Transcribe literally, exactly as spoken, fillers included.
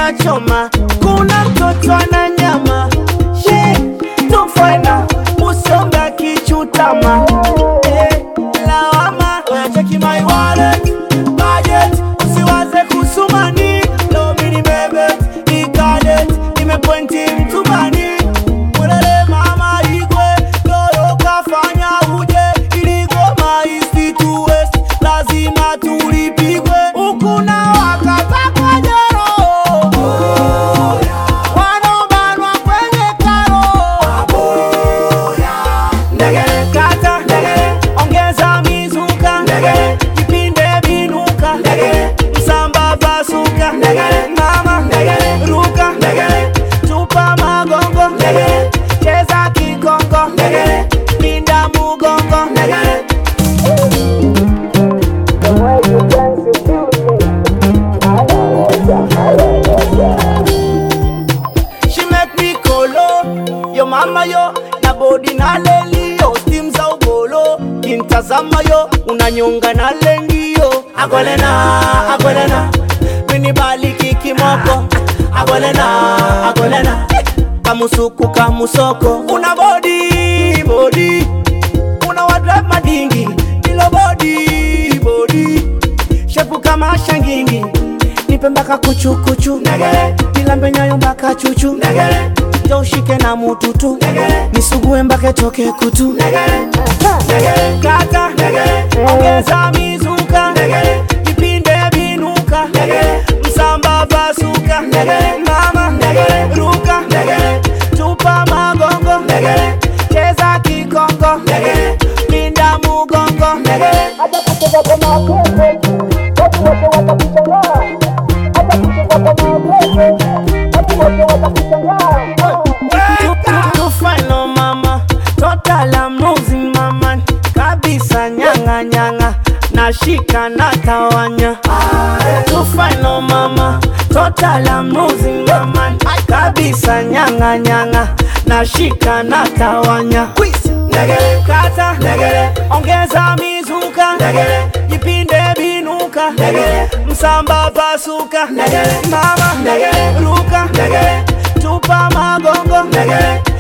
nyama choma, kuna mtoto ana nyama. She, tufana, usonga kichutama. Eh, lawama, oya cheki my wallet, budget, usiwaze kusumani. Lo mini bebe, ikadet, nime pointi mtumani. Mwelele mama igwe, lolo kafanya uje. Iligoma isti to west, lazima tulipigwe. Ukuna wakata kwa jero, wanobanwa kwenye karo. Ndegele kata, ndegele, ongeza mizuka. Ndegele, kipinde binuka. Ndegele, msamba basuka. Ndegele, mama, ndegele, ruka. Ndegele, tupa magongo. Ndegele, cheza kikongo. Ndegele, pinda mugongo. Ndegele. She make me colo, yo mama yo, na body na leli yo, steam za ugolo, kintazama yo, unanyonga na lengi yo. Agolena, agolena, mini bali kikimoko. Agolena, agolena, kamusuku kamusoko. Una body, body, una wadrive madingi. Ilo body, body, shepu kama shangingi. Nipe mbaka kuchu kuchu, negele, nilambe nyayo mbaka chuchu, negele, toshike na mututu, negele, nisugue mbake toke kutu, negele, negele, kata, negele, ongeza mizuka, negele, kipinde binuka, negele, msamba basuka, negele, mama, negele, ruka, negele, tupa magongo, negele, cheza kikongo, negele, pinda mugongo, negele. Aja kucheza kama kete, watu wote watakushangaa. Tufano mama, total I'm losing mama. Kabisa nyanga nyanga, nashika natawanya. Tufano mama, total I'm losing mama. Kabisa nyanga nyanga, nashika natawanya. Negele kata, negele, ongeza mizuka. Negele, jipinde binuka. Negele, msamba basuka. Negele, mama, negele, ruka. Negele, tupa magongo. Negele.